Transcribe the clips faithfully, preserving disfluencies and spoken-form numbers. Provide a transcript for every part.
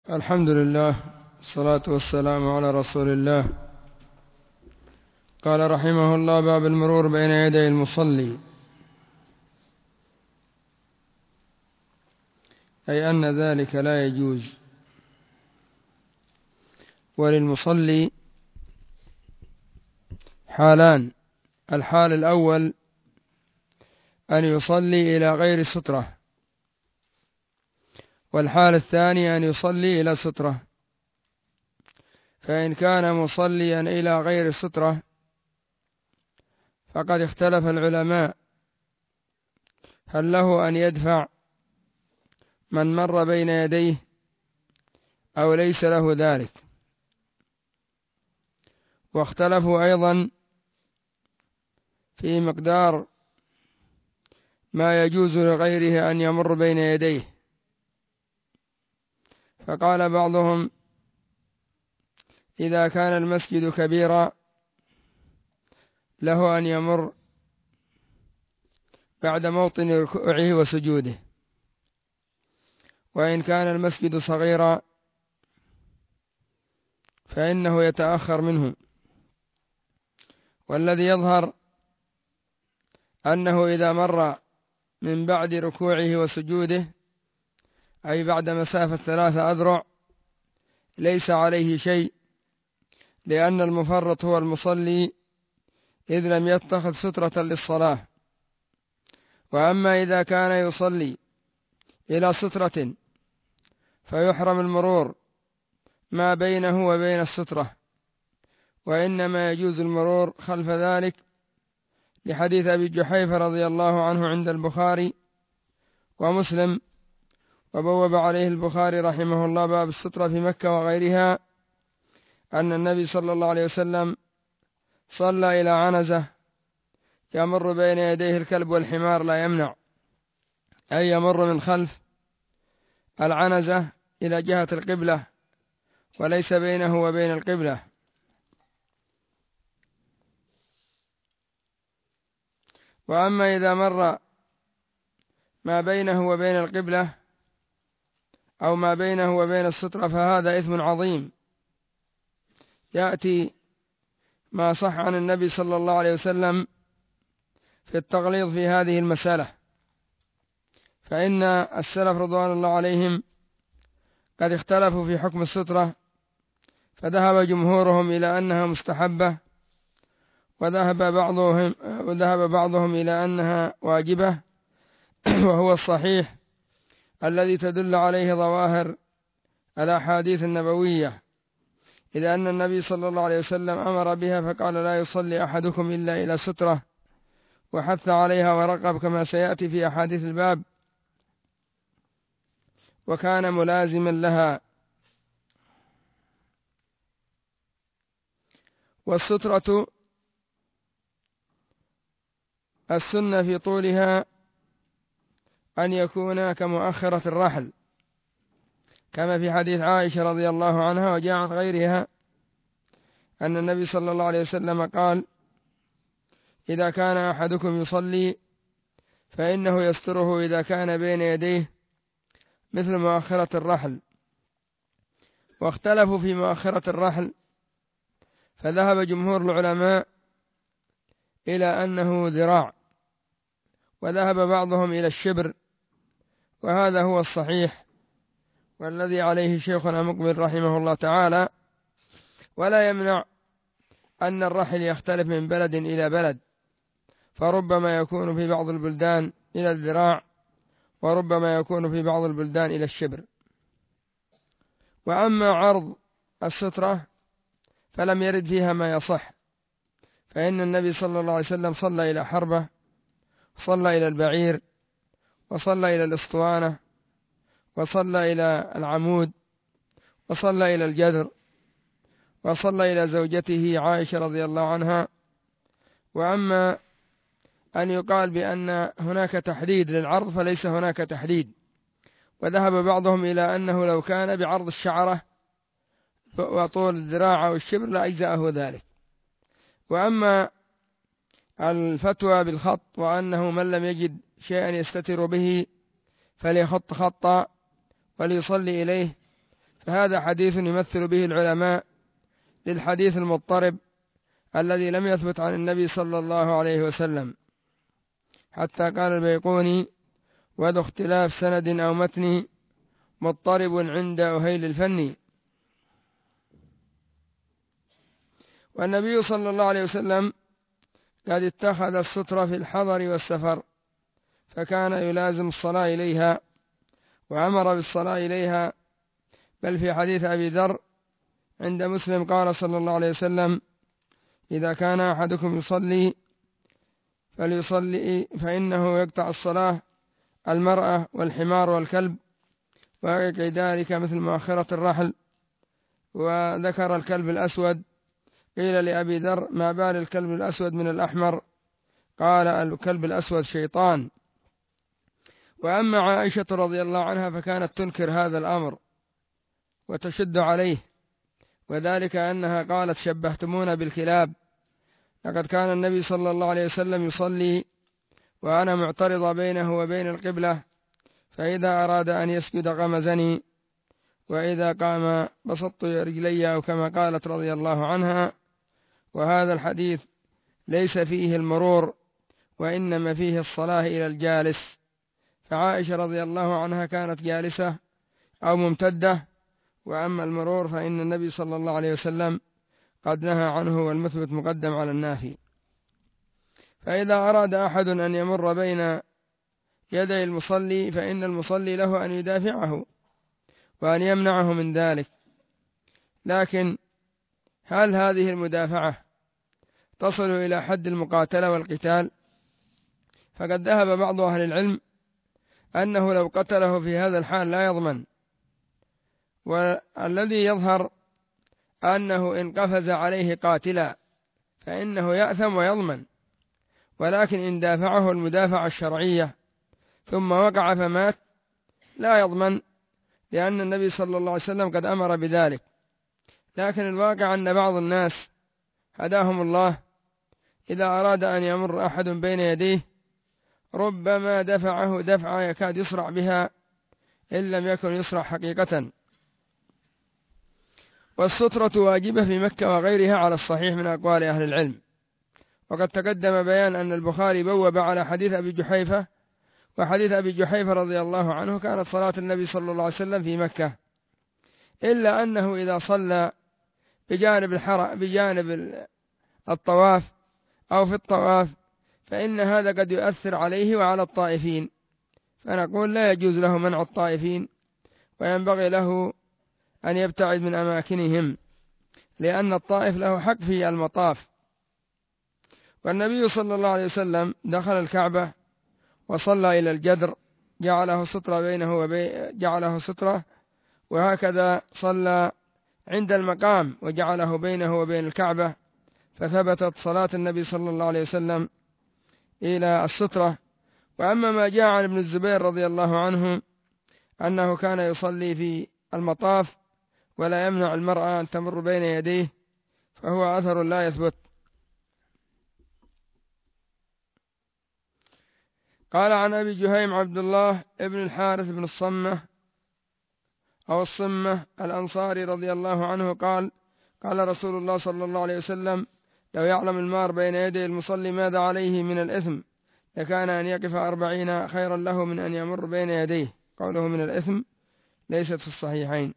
الحمد لله والصلاة والسلام على رسول الله. قال رحمه الله: باب المرور بين يدي المصلي، أي أن ذلك لا يجوز، وللمصلي حالان: الحال الأول أن يصلي إلى غير سترة، والحال الثاني أن يصلي إلى سترة. فإن كان مصليا إلى غير سترة فقد اختلف العلماء هل له أن يدفع من مر بين يديه أو ليس له ذلك، واختلفوا أيضا في مقدار ما يجوز لغيره أن يمر بين يديه. فقال بعضهم: إذا كان المسجد كبيرا له أن يمر بعد موطن ركوعه وسجوده، وإن كان المسجد صغيرا فإنه يتأخر منه. والذي يظهر أنه إذا مر من بعد ركوعه وسجوده، أي بعد مسافة ثلاثة أذرع، ليس عليه شيء، لأن المفرط هو المصلي إذ لم يتخذ سترة للصلاة. وأما إذا كان يصلي إلى سترة فيحرم المرور ما بينه وبين السترة، وإنما يجوز المرور خلف ذلك، لحديث أبي جحيفة رضي الله عنه عند البخاري ومسلم، وبوب عليه البخاري رحمه الله باب السترة في مكة وغيرها، أن النبي صلى الله عليه وسلم صلى إلى عنزة يمر بين يديه الكلب والحمار لا يمنع، أي يمر من خلف العنزة إلى جهة القبلة وليس بينه وبين القبلة. وأما إذا مر ما بينه وبين القبلة أو ما بينه وبين السترة فهذا إثم عظيم. يأتي ما صح عن النبي صلى الله عليه وسلم في التغليظ في هذه المسألة، فإن السلف رضوان الله عليهم قد اختلفوا في حكم السترة، فذهب جمهورهم إلى أنها مستحبة، وذهب بعضهم, وذهب بعضهم إلى أنها واجبة، وهو الصحيح الذي تدل عليه ظواهر الأحاديث النبوية، إذا أن النبي صلى الله عليه وسلم أمر بها فقال: لا يصلي أحدكم إلا إلى سترة، وحث عليها ورقب كما سيأتي في أحاديث الباب، وكان ملازما لها. والسترة السنة في طولها أن يكون كمؤخرة الرحل، كما في حديث عائشة رضي الله عنها وجاء عن غيرها أن النبي صلى الله عليه وسلم قال: إذا كان أحدكم يصلي فإنه يستره إذا كان بين يديه مثل مؤخرة الرحل. واختلفوا في مؤخرة الرحل، فذهب جمهور العلماء إلى أنه ذراع، وذهب بعضهم إلى الشبر، وهذا هو الصحيح والذي عليه شيخنا مقبل رحمه الله تعالى. ولا يمنع أن الرحل يختلف من بلد إلى بلد، فربما يكون في بعض البلدان إلى الذراع، وربما يكون في بعض البلدان إلى الشبر. وأما عرض السترة فلم يرد فيها ما يصح، فإن النبي صلى الله عليه وسلم صلى إلى حربة، وصلى إلى البعير، وصلى إلى الأسطوانة، وصلى إلى العمود، وصلى إلى الجدر، وصلى إلى زوجته عائشة رضي الله عنها. وأما أن يقال بأن هناك تحديد للعرض فليس هناك تحديد، وذهب بعضهم إلى أنه لو كان بعرض الشعرة وطول الذراع أو الشبر لأجزأه ذلك. وأما الفتوى بالخط، وأنه من لم يجد شيئا يستتر به فليخط خطا وليصلي إليه، فهذا حديث يمثل به العلماء للحديث المضطرب الذي لم يثبت عن النبي صلى الله عليه وسلم، حتى قال البيقوني: وذو اختلاف سند أو متن مضطرب عند أهيل الفن. والنبي صلى الله عليه وسلم قد اتخذ السترة في الحضر والسفر، فكان يلازم الصلاة إليها وأمر بالصلاة إليها. بل في حديث أبي ذر عند مسلم قال صلى الله عليه وسلم: إذا كان أحدكم يصلي فليصلي فإنه يقطع الصلاة المرأة والحمار والكلب، وكذلك مثل مؤخرة الرحل. وذكر الكلب الأسود. قيل لأبي ذر: ما بال الكلب الأسود من الأحمر؟ قال: الكلب الأسود شيطان. وأما عائشة رضي الله عنها فكانت تنكر هذا الأمر وتشد عليه، وذلك أنها قالت: شبهتمونا بالكلاب، لقد كان النبي صلى الله عليه وسلم يصلي وأنا معترضة بينه وبين القبلة، فإذا أراد أن يسجد غمزني، وإذا قام بسطت رجلي، أو كما قالت رضي الله عنها. وهذا الحديث ليس فيه المرور، وإنما فيه الصلاة إلى الجالس. فعائشة رضي الله عنها كانت جالسة أو ممتدة، وأما المرور فإن النبي صلى الله عليه وسلم قد نهى عنه، والمثبت مقدم على النافي. فإذا أراد أحد أن يمر بين يدي المصلي فإن المصلي له أن يدافعه وأن يمنعه من ذلك. لكن هل هذه المدافعة تصل إلى حد المقاتلة والقتال؟ فقد ذهب بعض أهل العلم أنه لو قتله في هذا الحال لا يضمن، والذي يظهر أنه إن قفز عليه قاتلا فإنه يأثم ويضمن، ولكن إن دافعه المدافعة الشرعية ثم وقع فمات لا يضمن، لأن النبي صلى الله عليه وسلم قد أمر بذلك. لكن الواقع أن بعض الناس هداهم الله إذا أراد أن يمر أحد بين يديه ربما دفعه دفعة يكاد يصرع بها إن لم يكن يصرع حقيقة. والسترة واجبة في مكة وغيرها على الصحيح من أقوال أهل العلم. وقد تقدم بيان أن البخاري بوب على حديث أبي جحيفة، وحديث أبي جحيفة رضي الله عنه كانت صلاة النبي صلى الله عليه وسلم في مكة، إلا أنه إذا صلى بجانب الحرم بجانب الطواف أو في الطواف فإن هذا قد يؤثر عليه وعلى الطائفين، فنقول لا يجوز له منع الطائفين، وينبغي له أن يبتعد من أماكنهم، لأن الطائف له حق في المطاف. والنبي صلى الله عليه وسلم دخل الكعبة وصلى إلى الجدر، جعله سترة بينه وبين جعله سترة، وهكذا صلى عند المقام وجعله بينه وبين الكعبة، فثبتت صلاة النبي صلى الله عليه وسلم إلى السترة. وأما ما جاء عن ابن الزبير رضي الله عنه أنه كان يصلي في المطاف ولا يمنع المرأة أن تمر بين يديه فهو أثر لا يثبت. قال عن أبي جهيم عبد الله ابن الحارث بن الصمة أو الصمة الأنصاري رضي الله عنه قال: قال رسول الله صلى الله عليه وسلم: لو يعلم المار بين يدي المصلي ماذا عليه من الإثم لكان أن يقف أربعين خيرا له من أن يمر بين يديه. قوله من الإثم ليست في الصحيحين.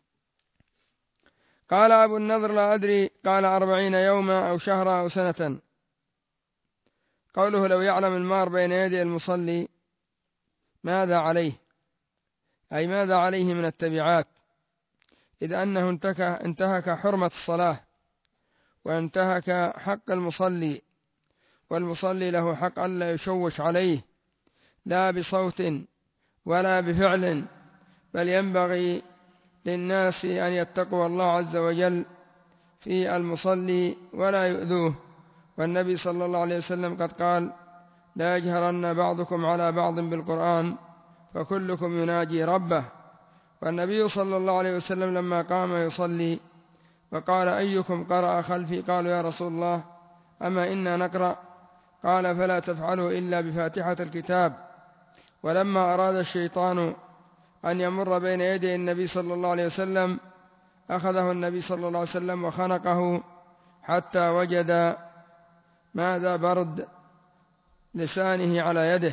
قال أبو النضر: لا أدري، قال أربعين يوما أو شهرا أو سنة. قوله لو يعلم المار بين يدي المصلي ماذا عليه، أي ماذا عليه من التبعات، إذ أنه انتهك حرمة الصلاة وانتهك حق المصلي، والمصلي له حق ألا يشوش عليه لا بصوت ولا بفعل، بل ينبغي للناس أن يتقوا الله عز وجل في المصلي ولا يؤذوه. والنبي صلى الله عليه وسلم قد قال: لا يجهرن بعضكم على بعض بالقرآن فكلكم يناجي ربه. والنبي صلى الله عليه وسلم لما قام يصلي وقال: أيكم قرأ خلفي؟ قالوا: يا رسول الله أما إنا نقرأ؟ قال: فلا تفعلوا إلا بفاتحة الكتاب. ولما أراد الشيطان أن يمر بين يدي النبي صلى الله عليه وسلم أخذه النبي صلى الله عليه وسلم وخنقه حتى وجد ماذا برد لسانه على يده.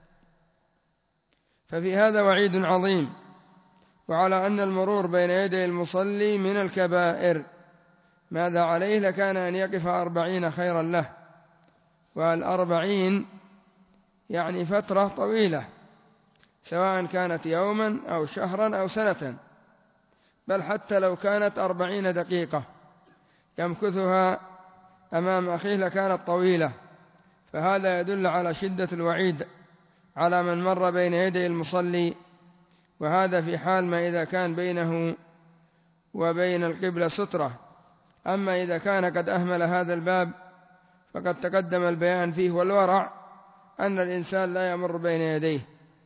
ففي هذا وعيد عظيم، وعلى أن المرور بين يدي المصلي من الكبائر. ماذا عليه؟ لكان أن يقف أربعين خيرا له، والأربعين يعني فترة طويلة، سواء كانت يوما أو شهرا أو سنة، بل حتى لو كانت أربعين دقيقة يمكثها أمام أخيه لكانت طويلة. فهذا يدل على شدة الوعيد على من مر بين يدي المصلي، وهذا في حال ما إذا كان بينه وبين القبلة سترة. أما إذا كان قد أهمل هذا الباب فقد تقدم البيان فيه، والورع أن الإنسان لا يمر بين يديه.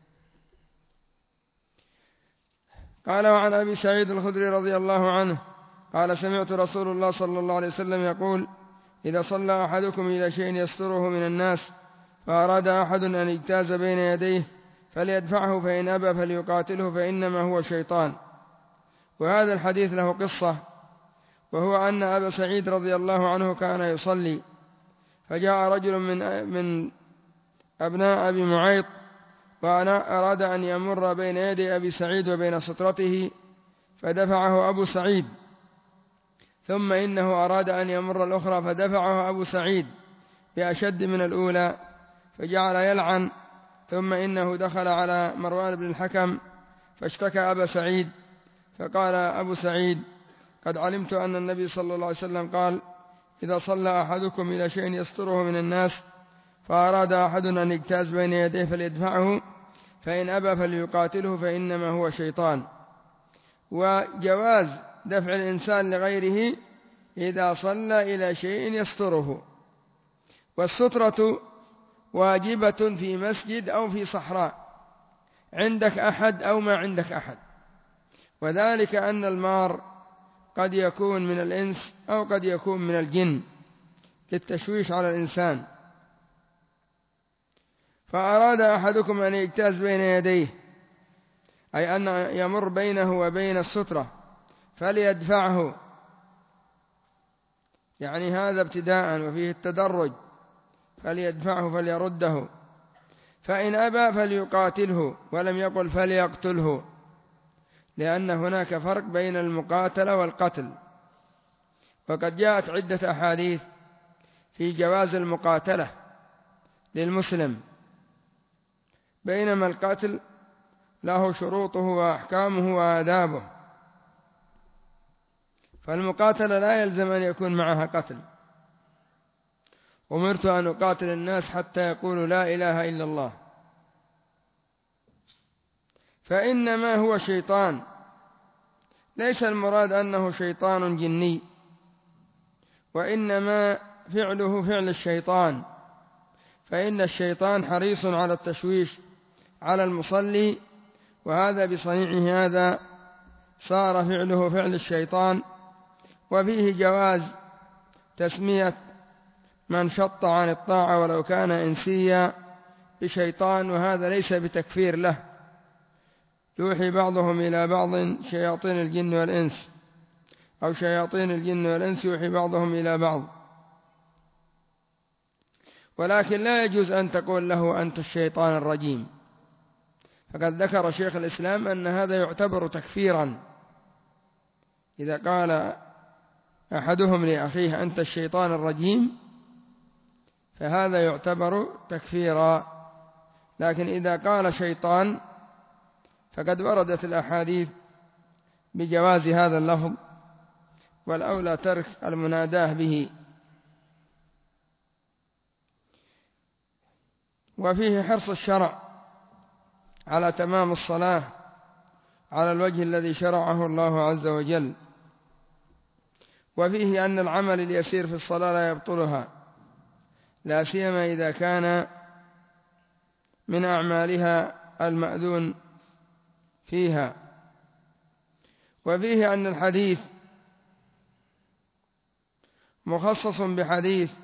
قال: وعن أبي سعيد الخدري رضي الله عنه قال: سمعت رسول الله صلى الله عليه وسلم يقول: إذا صلى أحدكم إلى شيء يستره من الناس فأراد أحد أن يجتاز بين يديه فليدفعه، فإن أبى فليقاتله فإنما هو شيطان. وهذا الحديث له قصة، وهو أن أبا سعيد رضي الله عنه كان يصلي، فجاء رجل من من أبناء أبي معيط وأنا أراد أن يمر بين يدي أبي سعيد وبين سترته، فدفعه أبو سعيد. ثم إنه أراد أن يمر الأخرى فدفعه أبو سعيد بأشد من الأولى، فجعل يلعن. ثم إنه دخل على مروان بن الحكم فاشتكى أبا سعيد، فقال أبو سعيد: قد علمت أن النبي صلى الله عليه وسلم قال: إذا صلى أحدكم إلى شيء يستره من الناس فأراد أحد أن يجتاز بين يديه فليدفعه، فإن أبى فليقاتله فإنما هو شيطان. وجواز دفع الإنسان لغيره إذا صلى إلى شيء يستره، والسترة واجبة في مسجد أو في صحراء، عندك أحد أو ما عندك أحد، وذلك أن المار قد يكون من الإنس أو قد يكون من الجن للتشويش على الإنسان. فأراد أحدكم أن يجتاز بين يديه، أي أن يمر بينه وبين السترة، فليدفعه، يعني هذا ابتداء وفيه التدرج، فليدفعه فليرده، فإن أبى فليقاتله، ولم يقل فليقتله، لأن هناك فرق بين المقاتلة والقتل. وقد جاءت عدة أحاديث في جواز المقاتلة للمسلم، بينما القتل له شروطه وأحكامه وآدابه. فالمقاتلة لا يلزم أن يكون معها قتل. أمرت أن أقاتل الناس حتى يقولوا لا إله إلا الله، فإنما هو شيطان. ليس المراد أنه شيطان جني، وإنما فعله فعل الشيطان، فإن الشيطان حريص على التشويش على المصلي، وهذا بصنيعه هذا صار فعله فعل الشيطان. وفيه جواز تسمية من شط عن الطاعة ولو كان إنسيا بشيطان، وهذا ليس بتكفير له. يوحي بعضهم إلى بعض شياطين الجن والإنس، أو شياطين الجن والإنس يوحي بعضهم إلى بعض، ولكن لا يجوز أن تقول له أنت الشيطان الرجيم. فقد ذكر شيخ الإسلام أن هذا يعتبر تكفيرا، إذا قال أحدهم لأخيه أنت الشيطان الرجيم فهذا يعتبر تكفيرا. لكن إذا قال شيطان فقد وردت الأحاديث بجواز هذا اللفظ، والأولى ترك المناداه به. وفيه حرص الشرع على تمام الصلاة على الوجه الذي شرعه الله عز وجل، وفيه أن العمل اليسير في الصلاة لا يبطلها، لا سيما إذا كان من أعمالها المأذون فيها. وفيه أن الحديث مخصص بحديث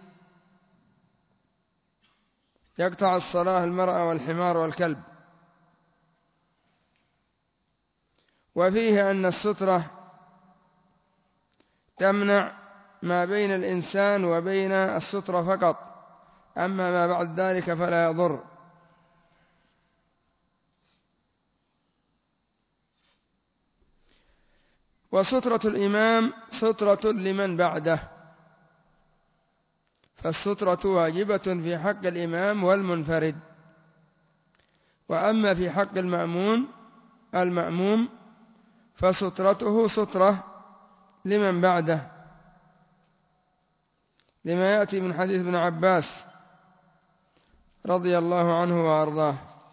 يقطع الصلاة المرأة والحمار والكلب، وفيه أن السترة تمنع ما بين الإنسان وبين السترة فقط، أما ما بعد ذلك فلا يضر. وسترة الإمام سترة لمن بعده، فالسترة واجبة في حق الإمام والمنفرد، وأما في حق المأمون المأموم فسترته سترة لمن بعده، لما يأتي من حديث ابن عباس رضي الله عنه وأرضاه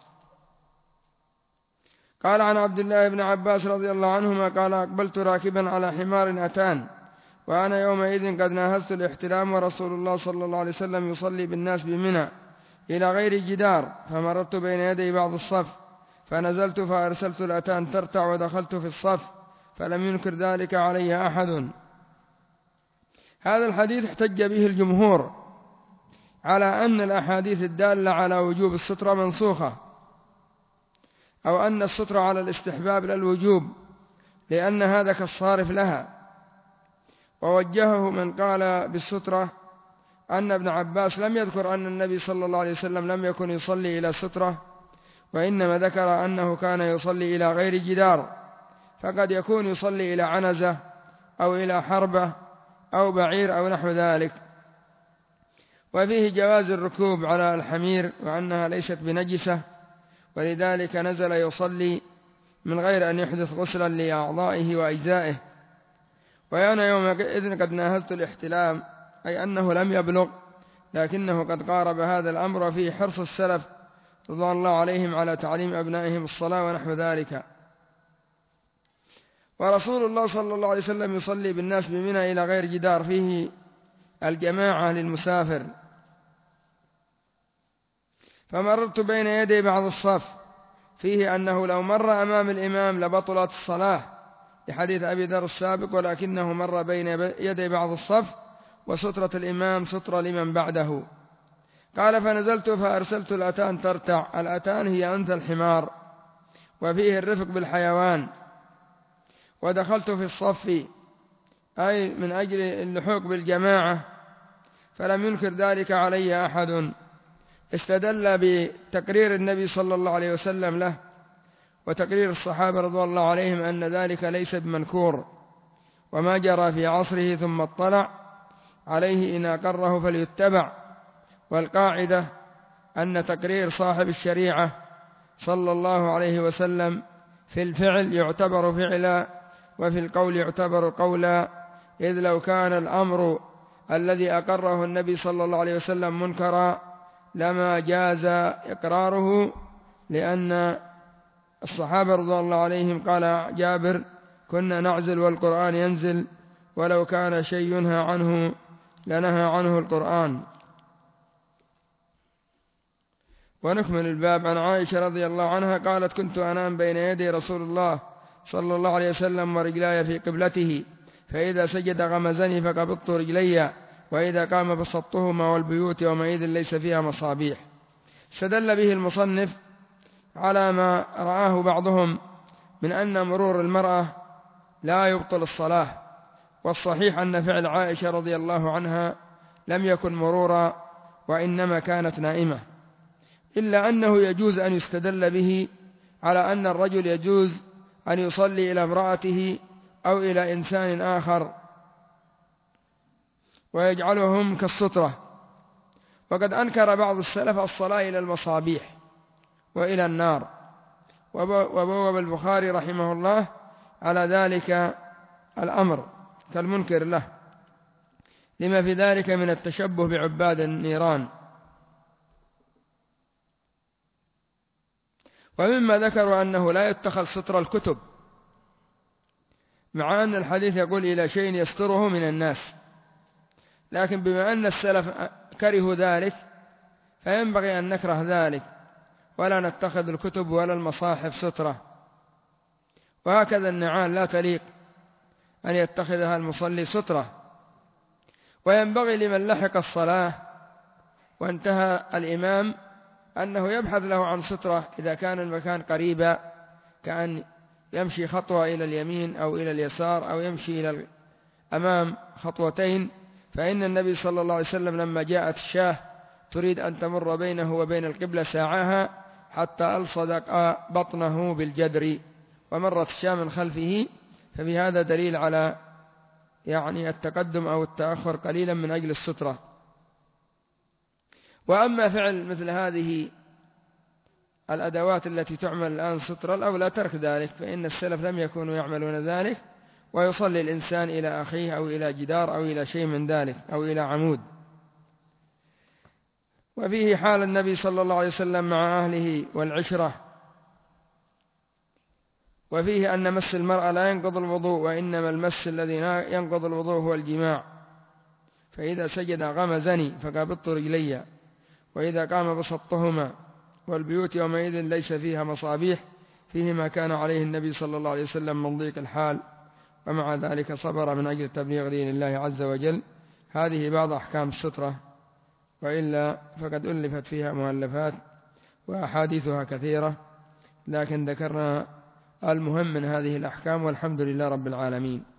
قال عن عبد الله بن عباس رضي الله عنهما قال: أقبلت راكبا على حمار أتان، وأنا يومئذ قد ناهزت الاحتلام، ورسول الله صلى الله عليه وسلم يصلي بالناس بمنى إلى غير جدار، فمررت بين يدي بعض الصف فنزلت فأرسلت الأتان ترتع ودخلت في الصف، فلم ينكر ذلك علي أحد. هذا الحديث احتج به الجمهور على أن الأحاديث الدالة على وجوب السترة منسوخة، أو أن السترة على الاستحباب لا الوجوب، لأن هذا كالصارف لها. ووجهه من قال بالسترة أن ابن عباس لم يذكر أن النبي صلى الله عليه وسلم لم يكن يصلي إلى سترة، وإنما ذكر أنه كان يصلي إلى غير جدار، فقد يكون يصلي إلى عنزة أو إلى حربة أو بعير أو نحو ذلك. وفيه جواز الركوب على الحمير وأنها ليست بنجسة، ولذلك نزل يصلي من غير أن يحدث غسلا لأعضائه وأجزائه. وأنا يومئذ قد ناهزت الاحتلام، أي أنه لم يبلغ، لكنه قد قارب هذا الأمر فيه حرص السلف رضوان الله عليهم على تعليم أبنائهم الصلاة ونحو ذلك. ورسول الله صلى الله عليه وسلم يصلي بالناس بمنى إلى غير جدار، فيه الجماعة للمسافر. فمررت بين يدي بعض الصف، فيه أنه لو مر أمام الإمام لبطلت الصلاة، لحديث أبي ذر السابق، ولكنه مر بين يدي بعض الصف، وسترة الإمام سترة لمن بعده. قال: فنزلت فأرسلت الأتان ترتع. الأتان هي أنثى الحمار، وفيه الرفق بالحيوان. ودخلت في الصف، أي من أجل اللحوق بالجماعة، فلم ينكر ذلك علي أحد. استدل بتقرير النبي صلى الله عليه وسلم له وتقرير الصحابة رضوان الله عليهم أن ذلك ليس بمنكور، وما جرى في عصره ثم اطلع عليه إن أقره فليتبع. والقاعدة أن تقرير صاحب الشريعة صلى الله عليه وسلم في الفعل يعتبر فعلا، وفي القول يعتبر قولا، إذ لو كان الأمر الذي أقره النبي صلى الله عليه وسلم منكرا لما جاز إقراره، لأن الصحابة رضي الله عليهم قال جابر: كنا نعزل والقرآن ينزل، ولو كان شيء ينهى عنه لنهى عنه القرآن. ونكمل الباب. عن عائشة رضي الله عنها قالت: كنت أنام بين يدي رسول الله صلى الله عليه وسلم ورجلاي في قبلته، فإذا سجد غمزني فقبضت رجلي، وإذا قام بسطهما، والبيوت يومئذ ليس فيها مصابيح. استدل به المصنف على ما رآه بعضهم من أن مرور المرأة لا يبطل الصلاة، والصحيح أن فعل عائشة رضي الله عنها لم يكن مرورا، وإنما كانت نائمة، إلا أنه يجوز أن يستدل به على أن الرجل يجوز أن يصلي إلى امرأته أو إلى إنسان آخر ويجعلهم كالسترة. وقد أنكر بعض السلف الصلاة إلى المصابيح وإلى النار، وبوب البخاري رحمه الله على ذلك الأمر كالمنكر له، لما في ذلك من التشبه بعباد النيران. ومما ذكروا أنه لا يتخذ ستر الكتب، مع أن الحديث يقول إلى شيء يستره من الناس، لكن بما أن السلف كرهوا ذلك فينبغي أن نكره ذلك، ولا نتخذ الكتب ولا المصاحف سترة. وهكذا النعال لا تليق أن يتخذها المصلي سترة. وينبغي لمن لحق الصلاة وانتهى الإمام أنه يبحث له عن سترة إذا كان المكان قريبا، كأن يمشي خطوة إلى اليمين أو إلى اليسار أو يمشي إلى الأمام خطوتين، فإن النبي صلى الله عليه وسلم لما جاءت الشاة تريد أن تمر بينه وبين القبلة ساعاها حتى ألصق بطنه بالجدر ومرت الشاة من خلفه، ففي هذا دليل على يعني التقدم أو التأخر قليلا من أجل السترة. وأما فعل مثل هذه الأدوات التي تعمل الآن سترة الأولى ترك ذلك، فإن السلف لم يكونوا يعملون ذلك، ويصلي الإنسان إلى أخيه أو إلى جدار أو إلى شيء من ذلك أو إلى عمود. وفيه حال النبي صلى الله عليه وسلم مع أهله والعشرة، وفيه أن مس المرأة لا ينقض الوضوء، وإنما المس الذي ينقض الوضوء هو الجماع، فإذا سجد غمزني فقبضت رجلي، وإذا قام بسطهما، والبيوت يومئذ ليس فيها مصابيح، فيه ما كان عليه النبي صلى الله عليه وسلم من ضيق الحال، ومع ذلك صبر من أجل تبليغ دين الله عز وجل. هذه بعض أحكام السترة، وإلا فقد ألفت فيها مؤلفات وأحاديثها كثيرة، لكن ذكرنا المهم من هذه الأحكام، والحمد لله رب العالمين.